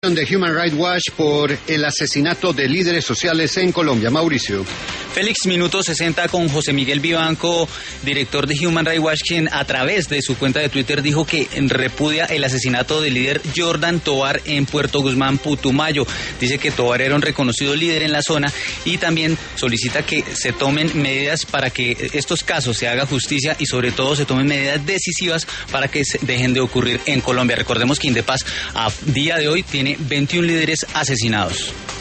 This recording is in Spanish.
De Human Rights Watch por el asesinato de líderes sociales en Colombia. Mauricio. Félix, minuto 60 con José Miguel Vivanco, director de Human Rights Watch, quien a través de su cuenta de Twitter dijo que repudia el asesinato del líder Jordan Tobar en Puerto Guzmán, Putumayo. Dice que Tobar era un reconocido líder en la zona y también solicita que se tomen medidas para que estos casos se haga justicia y sobre todo se tomen medidas decisivas para que dejen de ocurrir en Colombia. Recordemos que Indepaz a día de hoy tiene 21 líderes asesinados.